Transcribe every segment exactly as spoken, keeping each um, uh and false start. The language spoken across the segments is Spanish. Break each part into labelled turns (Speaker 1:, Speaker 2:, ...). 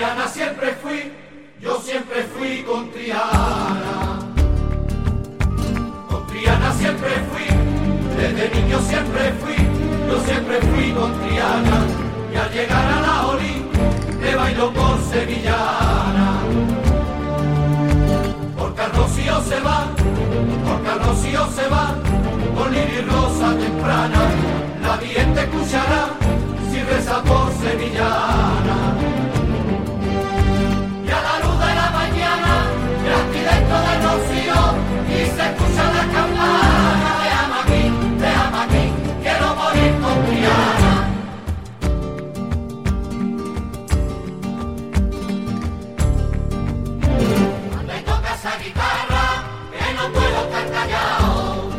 Speaker 1: Triana siempre fui, yo siempre fui con Triana. Con Triana siempre fui, desde niño siempre fui, yo siempre fui con Triana. Y al llegar a la Olí, te bailo por sevillana. Porque al Rocío se va, porque al Rocío se va, con Lili Rosa temprana. La gente escuchará si reza por sevillana. Y a la luz de la mañana, aquí dentro del Rocío, y se escucha la campana. Déjame aquí, déjame aquí, quiero morir con Triana. Me toca esa guitarra, que no puedo estar callado.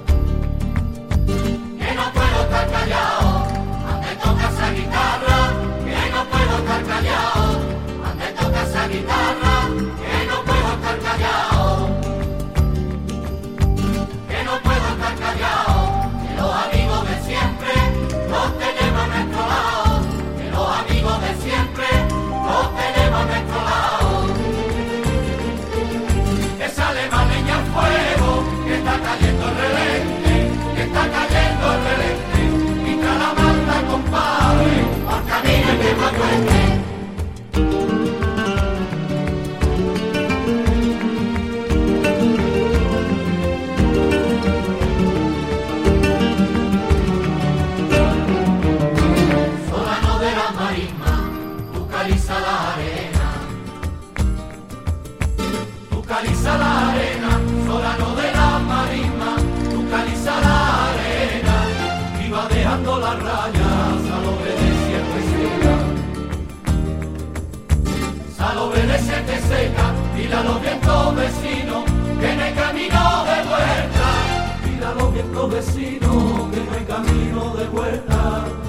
Speaker 1: Que no puedo estar callado. Me toca esa guitarra, que no puedo estar callado. Me toca esa guitarra, que no puedo estar callado. Que no puedo estar callado. Que los amigos de siempre los tenemos a nuestro lado. Que los amigos de siempre los tenemos a nuestro lado. Que sale más leña al fuego, que está cayendo el relente, que está cayendo el relente. Y tras la manda, compadre, al camino que me acueste. Solano de la marisma, tú caliza la arena. Tú caliza la arena, Solano de la marisma, tú caliza la arena. Y va dejando las rayas, salobre de cierta seca. Salobre de siete seca, dile a los vientos vecinos que no hay camino de vuelta. Dile a los vientos vecinos que no hay camino de vuelta.